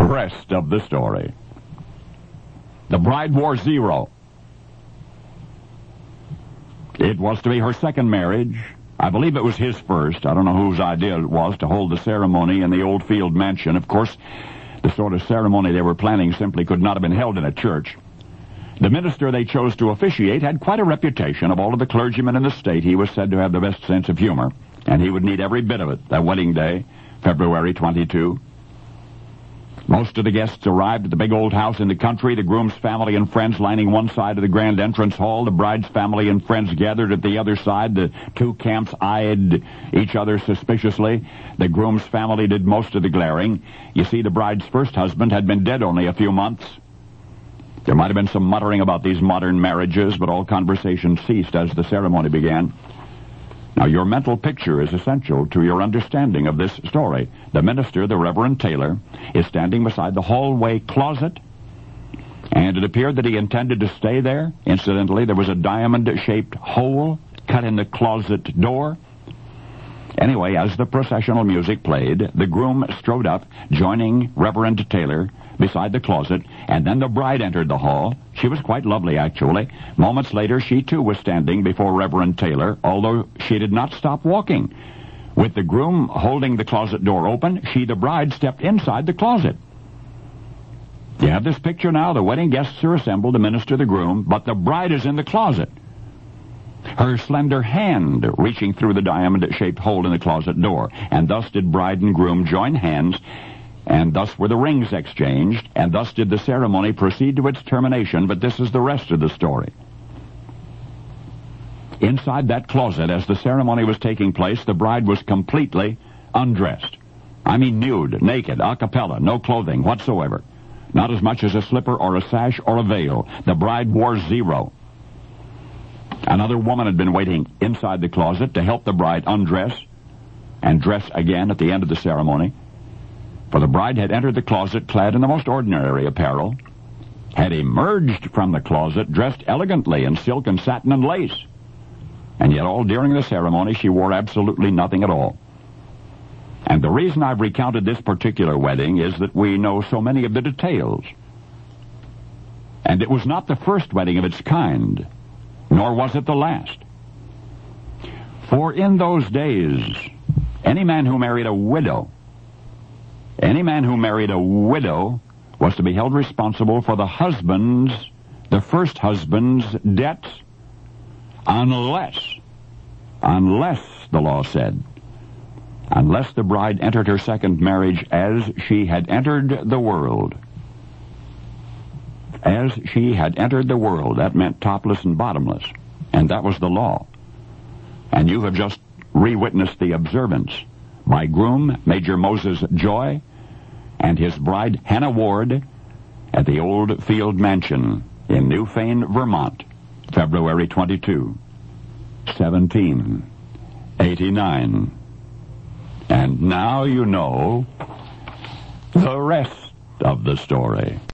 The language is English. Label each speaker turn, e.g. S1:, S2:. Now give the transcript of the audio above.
S1: rest of the story. The bride wore zero. It was to be her second marriage. I believe it was his first. I don't know whose idea it was to hold the ceremony in the Oldfield mansion. Of course, the sort of ceremony they were planning simply could not have been held in a church. The minister they chose to officiate had quite a reputation. Of all of the clergymen in the state, he was said to have the best sense of humor, and he would need every bit of it that wedding day, February 22. Most of the guests arrived at the big old house in the country, the groom's family and friends lining one side of the grand entrance hall. The bride's family and friends gathered at the other side. The two camps eyed each other suspiciously. The groom's family did most of the glaring. You see, the bride's first husband had been dead only a few months. There might have been some muttering about these modern marriages, but all conversation ceased as the ceremony began. Now, your mental picture is essential to your understanding of this story. The minister, the Reverend Taylor, is standing beside the hallway closet, and it appeared that he intended to stay there. Incidentally, there was a diamond-shaped hole cut in the closet door. Anyway, as the processional music played, the groom strode up, joining Reverend Taylor beside the closet, and then the bride entered the hall. She was quite lovely, actually. Moments later, she too was standing before Reverend Taylor, although she did not stop walking. With the groom holding the closet door open, she, the bride, stepped inside the closet. You have this picture now. The wedding guests are assembled, the minister, the groom, but the bride is in the closet. Her slender hand reaching through the diamond-shaped hole in the closet door, and thus did bride and groom join hands, and thus were the rings exchanged, and thus did the ceremony proceed to its termination, but this is the rest of the story. Inside that closet, as the ceremony was taking place, the bride was completely undressed. I mean nude, naked, a cappella, no clothing whatsoever. Not as much as a slipper or a sash or a veil. The bride wore zero. Another woman had been waiting inside the closet to help the bride undress and dress again at the end of the ceremony. For the bride had entered the closet clad in the most ordinary apparel, had emerged from the closet dressed elegantly in silk and satin and lace, and yet all during the ceremony she wore absolutely nothing at all. And the reason I've recounted this particular wedding is that we know so many of the details. And it was not the first wedding of its kind, nor was it the last. For in those days, any man who married a widow was to be held responsible for the first husband's debts, unless, the law said, unless the bride entered her second marriage as she had entered the world. As she had entered the world, that meant topless and bottomless, and that was the law. And you have just re-witnessed the observance by groom Major Moses Joy and his bride Hannah Ward at the Oldfield Mansion in Newfane, Vermont, February 22, 1789. And now you know the rest of the story.